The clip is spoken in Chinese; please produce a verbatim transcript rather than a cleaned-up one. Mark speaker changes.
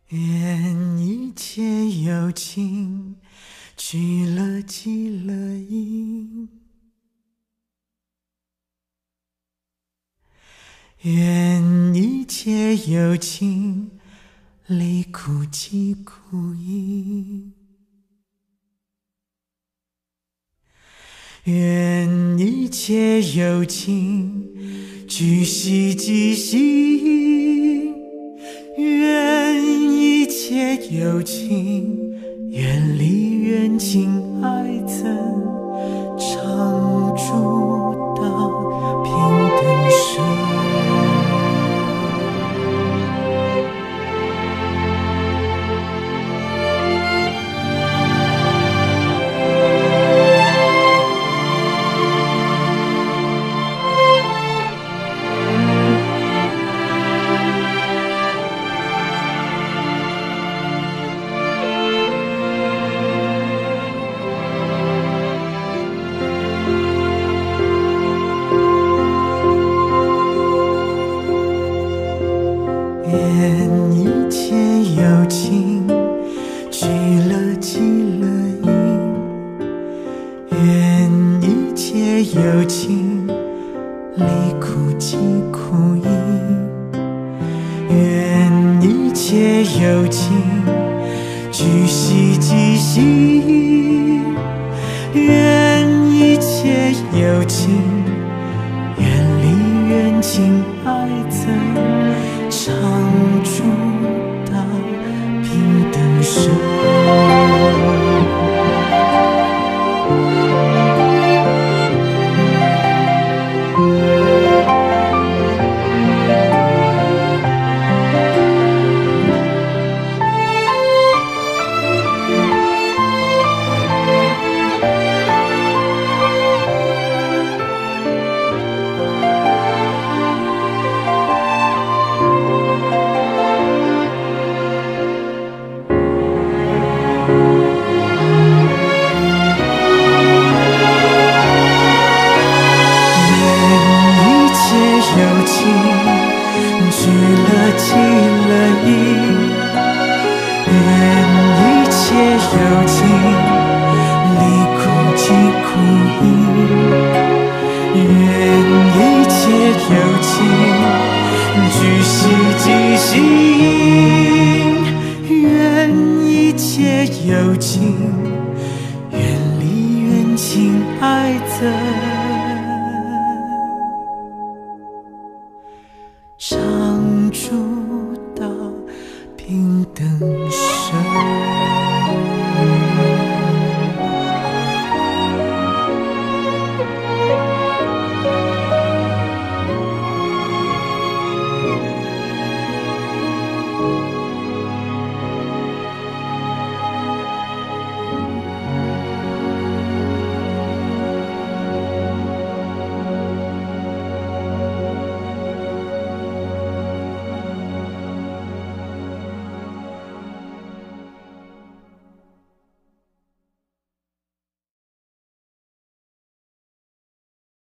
Speaker 1: 愿一切有情聚乐极乐音，愿一切有情离苦即苦因，愿一切有情聚喜即喜因，愿一切有情远离冤情爱憎，常住到平等生。愿一切有情聚乐极乐因，愿一切有情离苦即苦因，愿一切有情聚喜即喜因，愿一切有情远离冤情爱憎，常住到平等生。有情聚乐极乐因，愿一切有情离苦即苦因，愿一切有情聚喜即喜因，愿一切有情远离冤情爱憎，常住到平等生。